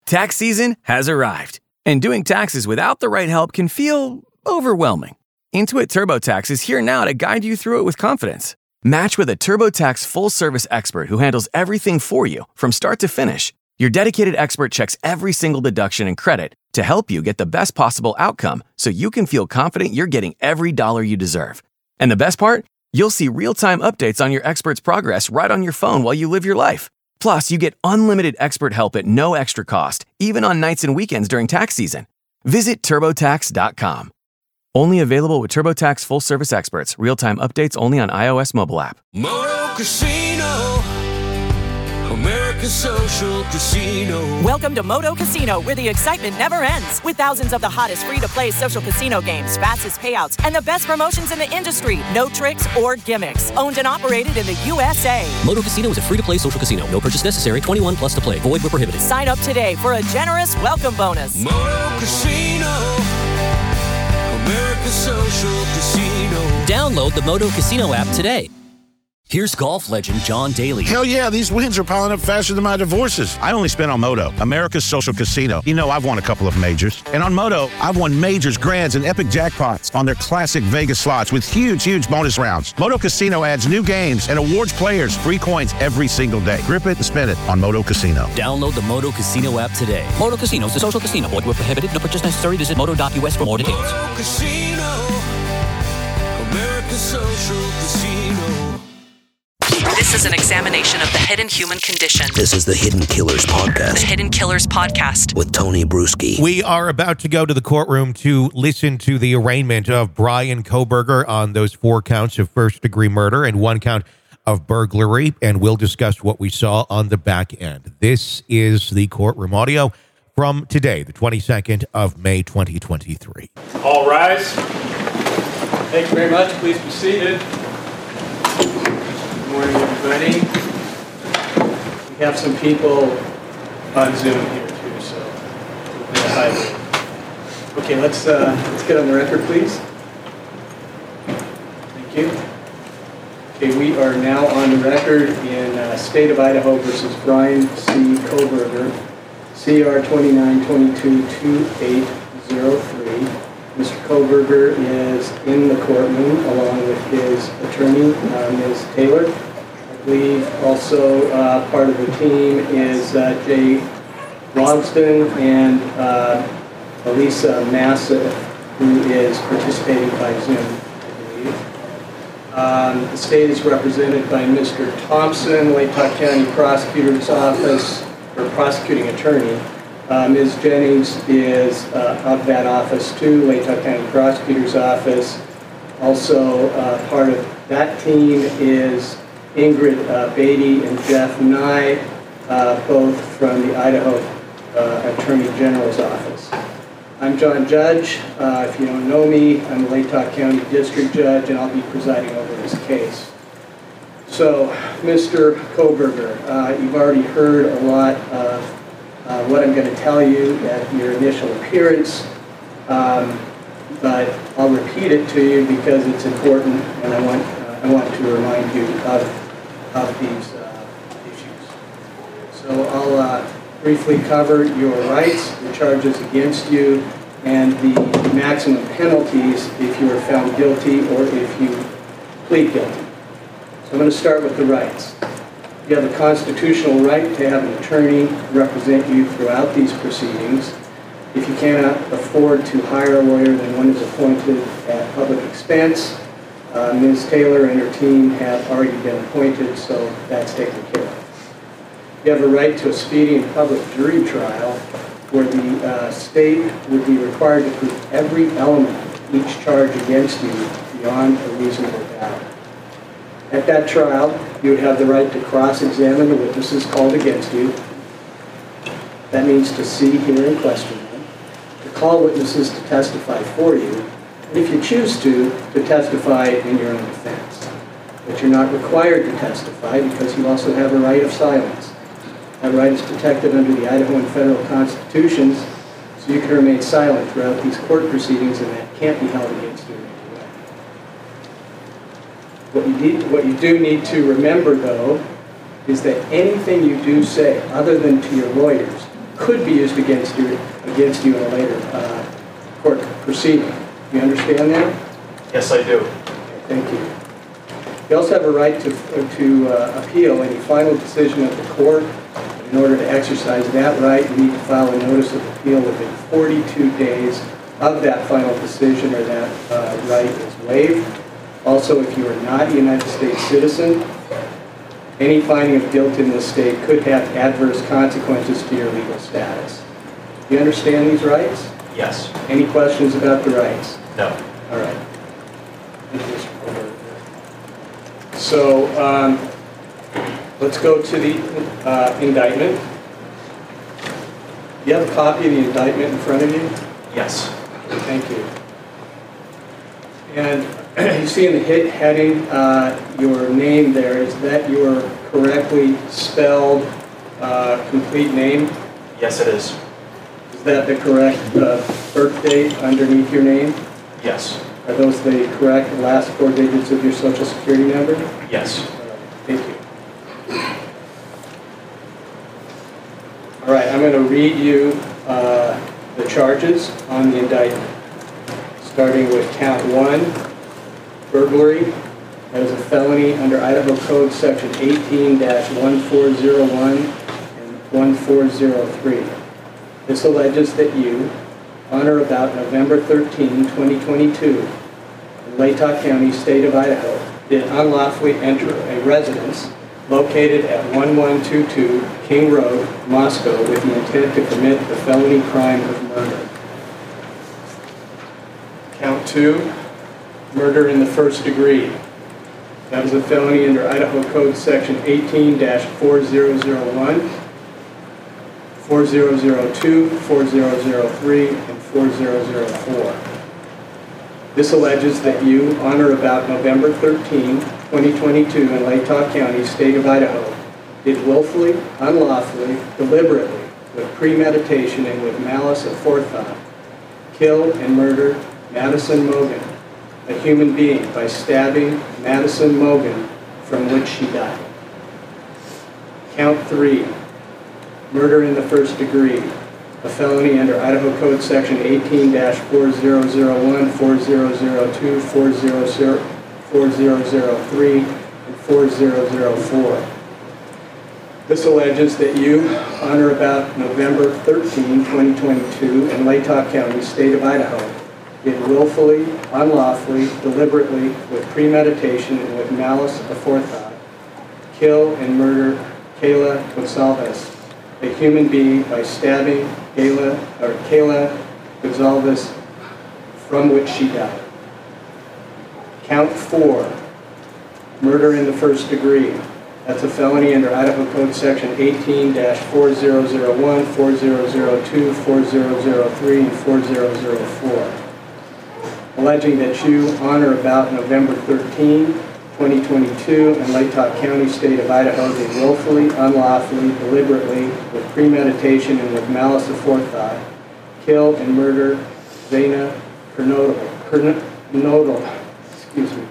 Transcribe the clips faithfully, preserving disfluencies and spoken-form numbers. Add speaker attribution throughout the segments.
Speaker 1: Tax season has arrived, and doing taxes without the right help can feel overwhelming. Intuit TurboTax is here now to guide you through it with confidence. Match with a TurboTax full-service expert who handles everything for you from start to finish. Your dedicated expert checks every single deduction and credit to help you get the best possible outcome so you can feel confident you're getting every dollar you deserve. And the best part? You'll see real-time updates on your expert's progress right on your phone while you live your life. Plus, you get unlimited expert help at no extra cost, even on nights and weekends during tax season. Visit TurboTax dot com. Only available with TurboTax full-service experts. Real-time updates only on iOS mobile app.
Speaker 2: Moto Casino, America's social casino.
Speaker 3: Welcome to Moto Casino, where the excitement never ends. With thousands of the hottest free-to-play social casino games, fastest payouts, and the best promotions in the industry. No tricks or gimmicks. Owned and operated in the U S A.
Speaker 4: Moto Casino is a free-to-play social casino. No purchase necessary. twenty-one plus to play. Void where prohibited.
Speaker 3: Sign up today for a generous welcome bonus.
Speaker 2: Moto Casino, America's social casino.
Speaker 4: Download the Moto Casino app today. Here's golf legend John Daly.
Speaker 5: Hell yeah, these wins are piling up faster than my divorces. I only spent on Moto, America's social casino. You know, I've won a couple of majors. And on Moto, I've won majors, grands, and epic jackpots on their classic Vegas slots with huge, huge bonus rounds. Moto Casino adds new games and awards players free coins every single day. Grip it and spin it on Moto Casino.
Speaker 4: Download the Moto Casino app today. Moto Casino is a social casino. Void where prohibited. No purchase necessary. Visit moto dot u s for more details.
Speaker 2: Moto Casino, America's social casino.
Speaker 6: This is an examination of the hidden human condition.
Speaker 7: This is the Hidden Killers Podcast.
Speaker 6: The Hidden Killers Podcast.
Speaker 7: With Tony Bruschi.
Speaker 8: We are about to go to the courtroom to listen to the arraignment of Bryan Kohberger on those four counts of first-degree murder and one count of burglary, and we'll discuss what we saw on the back end. This is the courtroom audio from today, the twenty-second of May, twenty twenty-three.
Speaker 9: All rise. Thank you very much. Please be seated. Good morning, everybody. We have some people on Zoom here too, so we'll hide. Okay, let's uh, let's get on the record, please. Thank you. Okay, we are now on the record in uh, State of Idaho versus Bryan C. Kohberger, C R twenty-nine twenty-two twenty-eight oh three. Mister Kohberger is in the courtroom along with his attorney, uh, Miz Taylor. I believe also uh, part of the team is uh, Jay Logston and uh, Elisa Massa, who is participating by Zoom, I believe. Um, the state is represented by Mister Thompson, Latah County Prosecutor's Office, or Prosecuting Attorney. Uh, Miz Jennings is uh, of that office too, Latah County Prosecutor's Office. Also uh, part of that team is Ingrid uh, Beatty and Jeff Nye, uh, both from the Idaho uh, Attorney General's Office. I'm John Judge. Uh, if you don't know me, I'm the Latah County District Judge, and I'll be presiding over this case. So, Mister Kohberger, uh, you've already heard a lot of Uh, what I'm going to tell you at your initial appearance, um, but I'll repeat it to you because it's important, and I want uh, I want to remind you of of these uh, issues. So I'll uh, briefly cover your rights, the charges against you, and the maximum penalties if you are found guilty or if you plead guilty. So I'm going to start with the rights. You have a constitutional right to have an attorney represent you throughout these proceedings. If you cannot afford to hire a lawyer, then one is appointed at public expense. Uh, Miz Taylor and her team have already been appointed, so that's taken care of. You have a right to a speedy and public jury trial where the uh, state would be required to prove every element of each charge against you beyond a reasonable doubt. At that trial, you would have the right to cross-examine the witnesses called against you. That means to see, hear, and question them, to call witnesses to testify for you, and if you choose to, to testify in your own defense. But you're not required to testify because you also have a right of silence. That right is protected under the Idaho and federal constitutions, so you can remain silent throughout these court proceedings, and that can't be held against you. What you, need, what you do need to remember, though, is that anything you do say, other than to your lawyers, could be used against you, against you in a later uh, court proceeding. You understand that?
Speaker 10: Yes, I do.
Speaker 9: Thank you. You also have a right to, to uh, appeal any final decision of the court. In order to exercise that right, you need to file a notice of appeal within forty-two days of that final decision, or that uh, right is waived. Also, if you are not a United States citizen, any finding of guilt in this state could have adverse consequences to your legal status. Do you understand these rights?
Speaker 10: Yes.
Speaker 9: Any questions about the rights?
Speaker 10: No.
Speaker 9: All right. So um, let's go to the uh, indictment. Do you have a copy of the indictment in front of you?
Speaker 10: Yes.
Speaker 9: Thank you. And you see in the hit heading uh, your name there. Is that your correctly spelled uh, complete name?
Speaker 10: Yes, it is.
Speaker 9: Is that the correct uh, birth date underneath your name?
Speaker 10: Yes.
Speaker 9: Are those the correct last four digits of your social security number?
Speaker 10: Yes.
Speaker 9: Thank you. All right, I'm going to read you uh, the charges on the indictment, starting with count one, burglary. That is a felony under Idaho Code Section eighteen dash one four zero one and one four zero three. This alleges that you, on or about November thirteenth, twenty twenty-two, in Latah County, state of Idaho, did unlawfully enter a residence located at eleven twenty-two King Road, Moscow, with the intent to commit the felony crime of murder. Count two, murder in the first degree. That is a felony under Idaho Code Section eighteen dash four zero zero one, four zero zero two, four zero zero three, and four zero zero four. This alleges that you, on or about November thirteenth, twenty twenty-two, in Latah County, state of Idaho, did willfully, unlawfully, deliberately, with premeditation and with malice aforethought, kill and murder Madison Mogen, a human being, by stabbing Madison Mogen, from which she died. Count three, murder in the first degree, a felony under Idaho Code Section eighteen dash four zero zero one, four zero zero two, four zero zero three, and four zero zero four. This alleges that you, on or about November thirteenth, twenty twenty-two, in Latah County, state of Idaho, did willfully, unlawfully, deliberately, with premeditation and with malice aforethought, kill and murder Kayla Gonzalez, a human being, by stabbing Kayla, or Kayla Gonzalez, from which she died. Count four, murder in the first degree. That's a felony under Idaho Code Section eighteen dash four zero zero one, four zero zero two, four zero zero three, and four zero zero four. Alleging that you, on or about November thirteenth, twenty twenty-two, in Latah County, state of Idaho, did willfully, unlawfully, deliberately, with premeditation and with malice aforethought, kill and murder Zaina Kernodle, excuse me.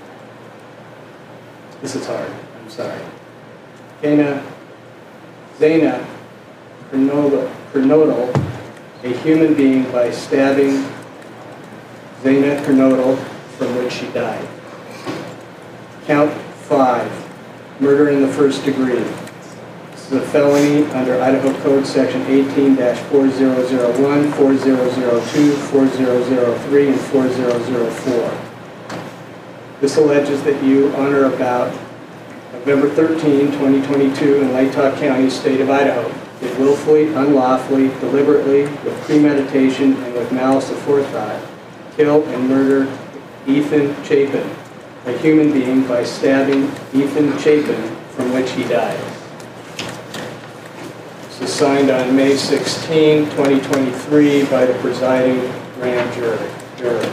Speaker 9: This is hard, I'm sorry. Zaina, Zaina Kernodle, a human being, by stabbing Zaina Kernodle, from which she died. Count five, murder in the first degree. This is a felony under Idaho Code Section eighteen dash four zero zero one, four zero zero two, four zero zero three, and four zero zero four. This alleges that you, on or about November thirteenth, twenty twenty-two, in Latah County, state of Idaho, did willfully, unlawfully, deliberately, with premeditation and with malice aforethought, kill and murder Ethan Chapin, a human being, by stabbing Ethan Chapin, from which he died. This is signed on May sixteenth, twenty twenty-three, by the presiding grand jury. jury.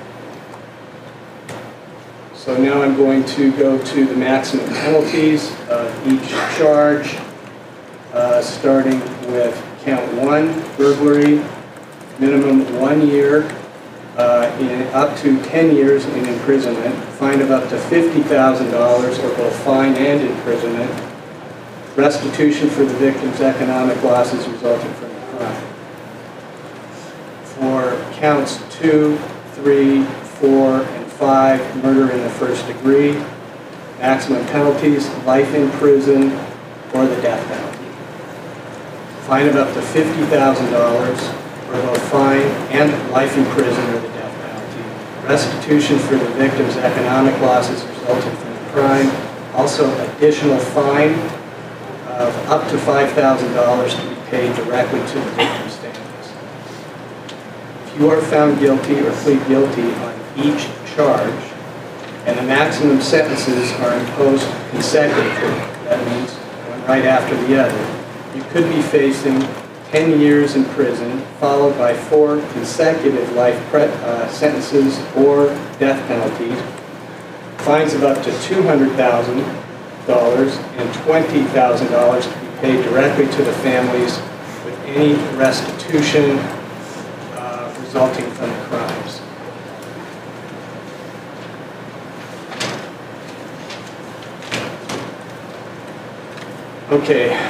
Speaker 9: So now I'm going to go to the maximum penalties of each charge, uh, starting with count one, burglary, minimum one year, Uh, in up to ten years in imprisonment, fine of up to fifty thousand dollars, or both fine and imprisonment. restitution for the victim's economic losses resulting from the crime. For counts two, three, four, and five, murder in the first degree, maximum penalties, life in prison, or the death penalty. Fine of up to fifty thousand dollars, or both fine and life in prison or the death penalty. Restitution for the victim's economic losses resulting from the crime. Also, additional fine of up to five thousand dollars to be paid directly to the victim's families. If you are found guilty or plead guilty on each charge, and the maximum sentences are imposed consecutively, that means one right after the other, you could be facing ten years in prison, followed by four consecutive life pre uh, sentences or death penalties, fines of up to two hundred thousand dollars and twenty thousand dollars to be paid directly to the families with any restitution uh, resulting from the crimes. Okay.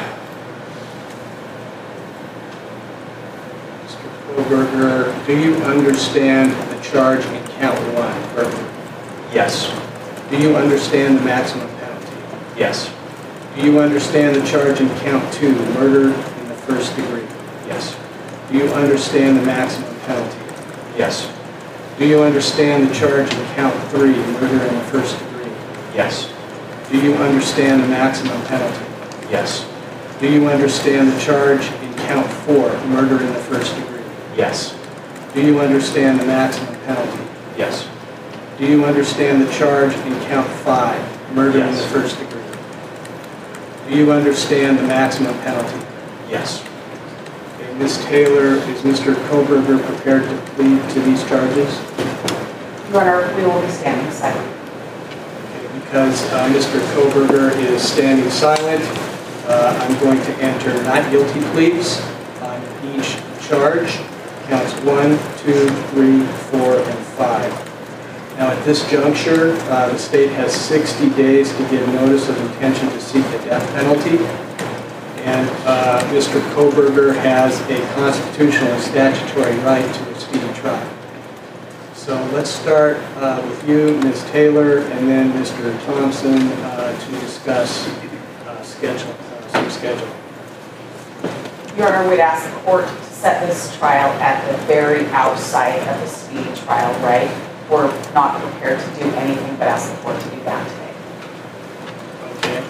Speaker 9: Mister Kohberger, do you understand the charge in count one, burglary?
Speaker 10: Yes.
Speaker 9: Do you understand the maximum penalty?
Speaker 10: Yes.
Speaker 9: Do you understand the charge in count two, murder in the first degree?
Speaker 10: Yes.
Speaker 9: Do you understand the maximum penalty?
Speaker 10: Yes.
Speaker 9: Do you understand the charge in count three, murder in the first degree?
Speaker 10: Yes.
Speaker 9: Do you understand the maximum penalty?
Speaker 10: Yes.
Speaker 9: Do you understand the charge in count four, murder in the first degree?
Speaker 10: Yes.
Speaker 9: Do you understand the maximum penalty?
Speaker 10: Yes.
Speaker 9: Do you understand the charge in count five, murder in
Speaker 10: Yes.
Speaker 9: the first degree? Do you understand the maximum penalty?
Speaker 10: Yes.
Speaker 9: Okay, Miz Taylor, is Mister Kohberger prepared to plead to these charges?
Speaker 11: Your Honor, we will be standing silent.
Speaker 9: Okay, because uh, Mister Kohberger is standing silent, uh, I'm going to enter not guilty pleas on each charge, counts one, two, three, four, and five. Now, at this juncture, uh, the state has sixty days to give notice of intention to seek the death penalty. And uh, Mister Kohberger has a constitutional and statutory right to a speedy trial. So let's start uh, with you, Miz Taylor, and then Mister Thompson uh, to discuss uh, schedule, uh, some schedule.
Speaker 11: Your Honor, we'd ask the court to set this trial at the very outside of the speedy trial right. We're not prepared to do anything but ask the court to do that today.
Speaker 9: Okay.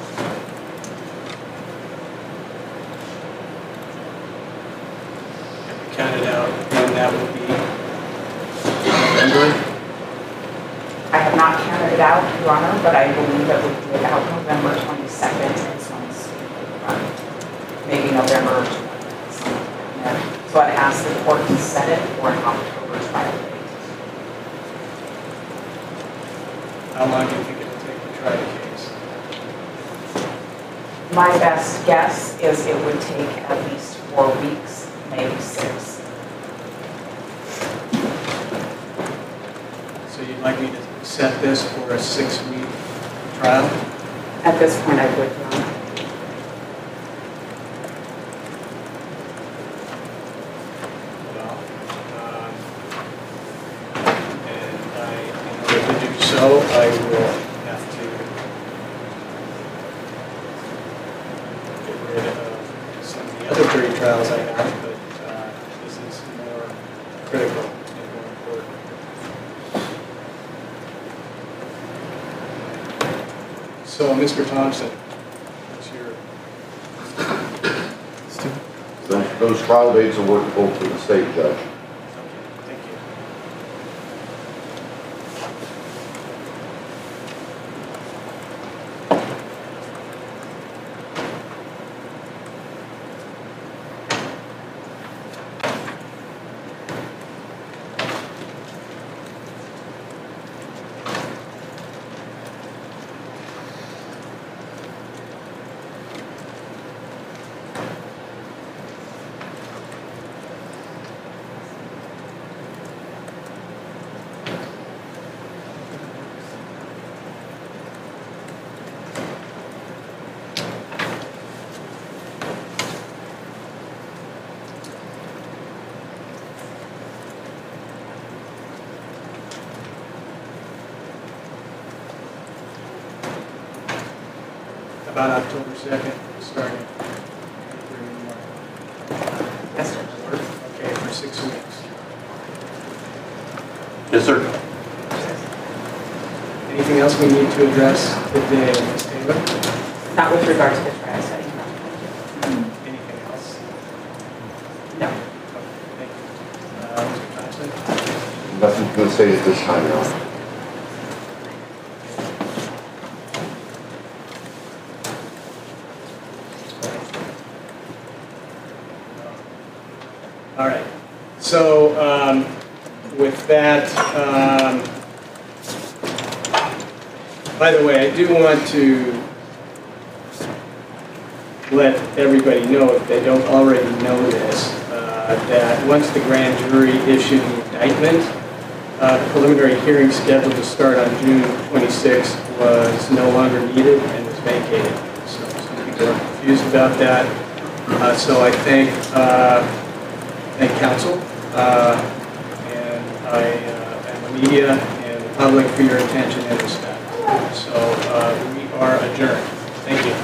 Speaker 9: Have you counted out when that will be? November?
Speaker 11: I have not counted it out, Your Honor, but I believe that we did out November twenty-second and so on. Maybe November twentieth. So I'd ask the court to set it for an October trial date.
Speaker 9: How long do you think it'll take to try the case?
Speaker 11: My best guess is it would take at least four weeks, maybe six.
Speaker 9: So you'd like me to set this for a six-week trial?
Speaker 11: At this point, I would, Your Honor.
Speaker 9: Well, um, and I, in order to do so, I will have to get rid of some of the other jury trials I have, but uh, this is more critical and more important. So, Mister Thompson, what's your...
Speaker 12: Those, those trial dates are workable for the state judge.
Speaker 9: Thank you. about October second, starting.
Speaker 11: Yes, sir.
Speaker 9: Okay, for six weeks.
Speaker 12: Yes, sir.
Speaker 9: Anything else we need to address today, Miz Taylor?
Speaker 11: Not with regard to the trial setting.
Speaker 9: Anything else?
Speaker 11: No.
Speaker 9: Thank you. Uh, Mister Thompson?
Speaker 12: Nothing to say at this time, Your Honor.
Speaker 9: All right. So um, with that, um, by the way, I do want to let everybody know, if they don't already know this, uh, that once the grand jury issued the indictment, uh, the preliminary hearing scheduled to start on June twenty-sixth was no longer needed and was vacated. So some people are confused about that. Uh, so I thank, uh, thank counsel uh, and I uh, and the media and the public for your attention and respect. So uh, we are adjourned. Thank you.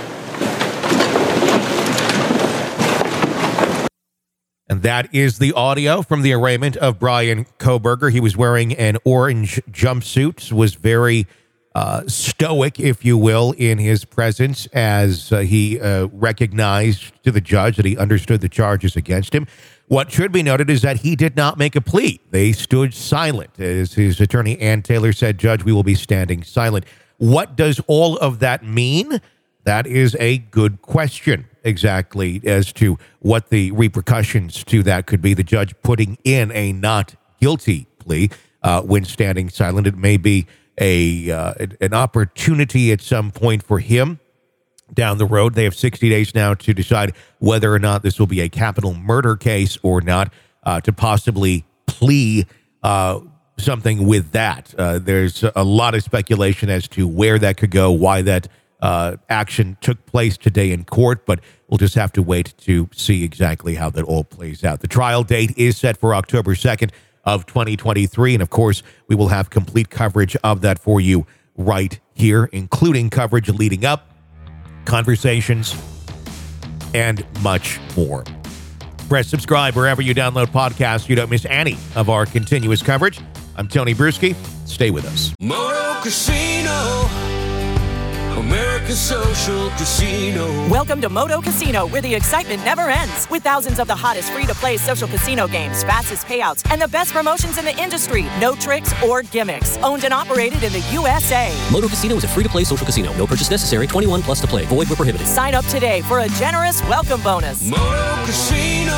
Speaker 8: And that is the audio from the arraignment of Bryan Kohberger. He was wearing an orange jumpsuit, was very uh, stoic, if you will, in his presence as uh, he uh, recognized to the judge that he understood the charges against him. What should be noted is that he did not make a plea. They stood silent. As his attorney, Ann Taylor, said, "Judge, we will be standing silent." What does all of that mean? That is a good question, exactly, as to what the repercussions to that could be. The judge putting in a not guilty plea uh, when standing silent. It may be a uh, an opportunity at some point for him down the road. They have sixty days now to decide whether or not this will be a capital murder case or not, uh, to possibly plea uh, something with that. Uh, there's a lot of speculation as to where that could go, why that uh, action took place today in court, but we'll just have to wait to see exactly how that all plays out. The trial date is set for October second of twenty twenty-three, and of course, we will have complete coverage of that for you right here, including coverage leading up, conversations, and much more. Press subscribe wherever you download podcasts. You don't miss any of our continuous coverage. I'm Tony Bruschi. Stay with us.
Speaker 2: Moto Casino, America's social casino.
Speaker 3: Welcome to Moto Casino, where the excitement never ends. With thousands of the hottest free-to-play social casino games, fastest payouts, and the best promotions in the industry. No tricks or gimmicks. Owned and operated in the U S A.
Speaker 4: Moto Casino is a free-to-play social casino. No purchase necessary. twenty-one plus to play. Void where prohibited.
Speaker 3: Sign up today for a generous welcome bonus.
Speaker 2: Moto Casino,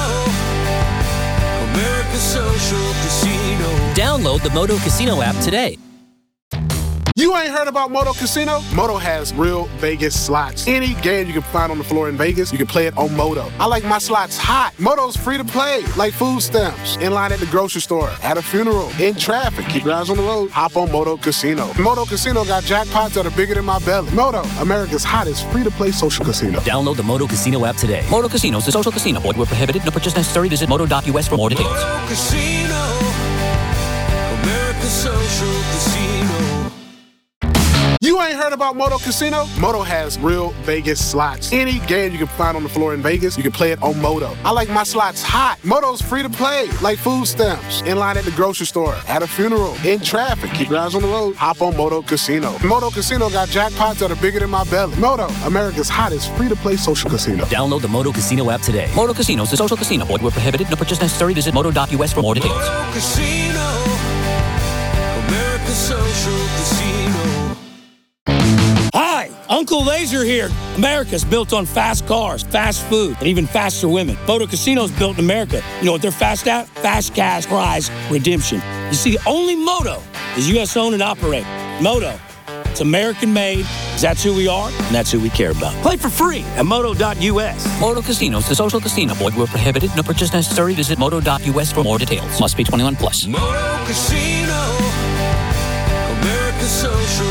Speaker 2: America's social casino.
Speaker 4: Download the Moto Casino app today.
Speaker 13: You ain't heard about Moto Casino? Moto has real Vegas slots. Any game you can find on the floor in Vegas, you can play it on Moto. I like my slots hot. Moto's free to play, like food stamps. In line at the grocery store, at a funeral, in traffic. Keep your eyes on the road. Hop on Moto Casino. Moto Casino got jackpots that are bigger than my belly. Moto, America's hottest free-to-play social casino.
Speaker 4: Download the Moto Casino app today. Moto Casino is a social casino. Void where prohibited. No purchase necessary. Visit moto dot U S for more details.
Speaker 2: Moto Casino, America's social casino.
Speaker 13: You ain't heard about Moto Casino? Moto has real Vegas slots. Any game you can find on the floor in Vegas, you can play it on Moto. I like my slots hot. Moto's free to play, like food stamps. In line at the grocery store, at a funeral, in traffic. Keep your eyes on the road. Hop on Moto Casino. Moto Casino got jackpots that are bigger than my belly. Moto, America's hottest free-to-play social casino.
Speaker 4: Download the Moto Casino app today. Moto Casino is a social casino. Void where prohibited. No purchase necessary. Visit moto dot U S for more details.
Speaker 2: Moto Casino, America's social casino.
Speaker 14: Hi, Uncle Laser here. America's built on fast cars, fast food, and even faster women. Moto Casino's built in America. You know what they're fast at? Fast cash prize redemption. You see, only Moto is U S owned and operated. Moto, it's American made. That's who we are, and that's who we care about. Play for free at moto dot U S.
Speaker 4: Moto Casino is a social casino. Void where prohibited. No purchase necessary. Visit moto dot U S for more details. Must be twenty-one plus.
Speaker 2: Moto Casino, America's social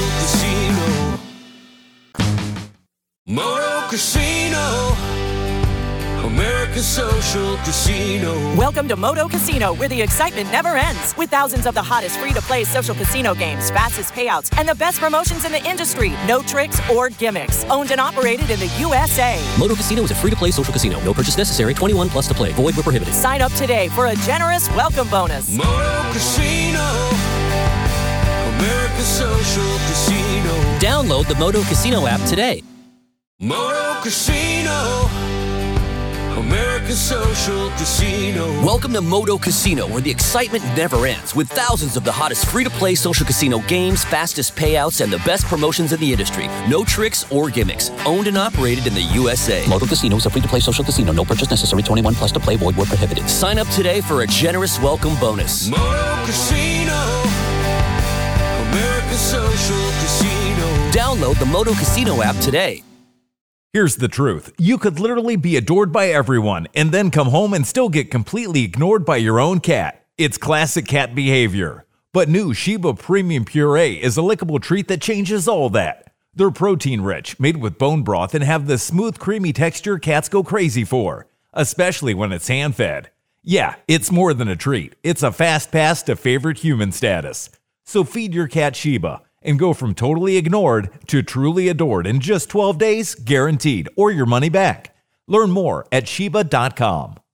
Speaker 2: casino. Moto Casino, America's Social Casino.
Speaker 3: Welcome to Moto Casino, where the excitement never ends. With thousands of the hottest free-to-play social casino games, fastest payouts, and the best promotions in the industry. No tricks or gimmicks. Owned and operated in the U S A.
Speaker 4: Moto Casino is a free-to-play social casino. No purchase necessary. twenty-one plus to play. Void where prohibited.
Speaker 3: Sign up today for a generous welcome bonus.
Speaker 2: Moto Casino. America's Social Casino.
Speaker 4: Download the Moto Casino app today.
Speaker 2: Moto Casino. America's Social Casino.
Speaker 4: Welcome to Moto Casino, where the excitement never ends, with thousands of the hottest free-to-play social casino games, fastest payouts, and the best promotions in the industry. No tricks or gimmicks. Owned and operated in the U S A. Moto Casino is a free-to-play social casino. No purchase necessary. twenty-one plus to play. Void where prohibited. Sign up today for a generous welcome bonus.
Speaker 2: Moto Casino. America's Social Casino.
Speaker 4: Download the Moto Casino app today.
Speaker 15: Here's the truth. You could literally be adored by everyone and then come home and still get completely ignored by your own cat. It's classic cat behavior. But new Sheba Premium Puree is a lickable treat that changes all that. They're protein-rich, made with bone broth, and have the smooth, creamy texture cats go crazy for, especially when it's hand-fed. Yeah, it's more than a treat. It's a fast pass to favorite human status. So feed your cat Sheba and go from totally ignored to truly adored in just twelve days, guaranteed, or your money back. Learn more at Sheba dot com.